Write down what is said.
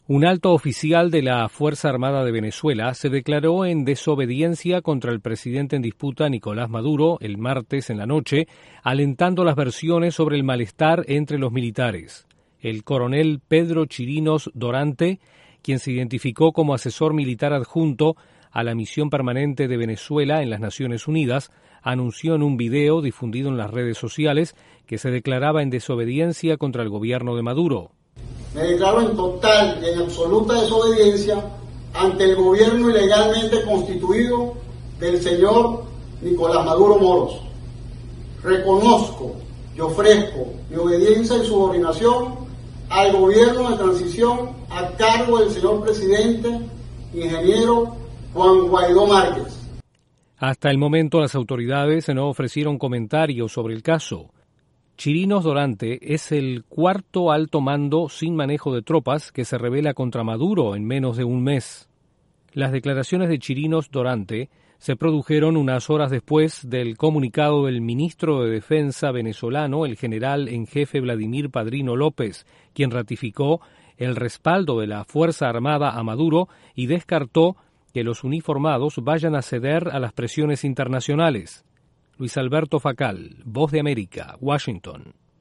Un alto oficial de la Fuerza Armada de Venezuela se declaró en desobediencia contra el presidente en disputa, Nicolás Maduro, el martes en la noche, alentando las versiones sobre el malestar entre los militares. El coronel Pedro Chirinos Dorante, quien se identificó como asesor militar adjunto a la misión permanente de Venezuela en las Naciones Unidas, anunció en un video difundido en las redes sociales que se declaraba en desobediencia contra el gobierno de Maduro. Me declaro en total y en absoluta desobediencia ante el gobierno ilegalmente constituido del señor Nicolás Maduro Moros. Reconozco y ofrezco mi obediencia y subordinación al gobierno de transición a cargo del señor presidente, ingeniero Juan Guaidó Márquez. Hasta el momento las autoridades no ofrecieron comentarios sobre el caso. Chirinos Dorante es el cuarto alto mando sin manejo de tropas que se rebela contra Maduro en menos de un mes. Las declaraciones de Chirinos Dorante se produjeron unas horas después del comunicado del ministro de Defensa venezolano, el general en jefe Vladimir Padrino López, quien ratificó el respaldo de la Fuerza Armada a Maduro y descartó que los uniformados vayan a ceder a las presiones internacionales. Luis Alberto Facal, Voz de América, Washington.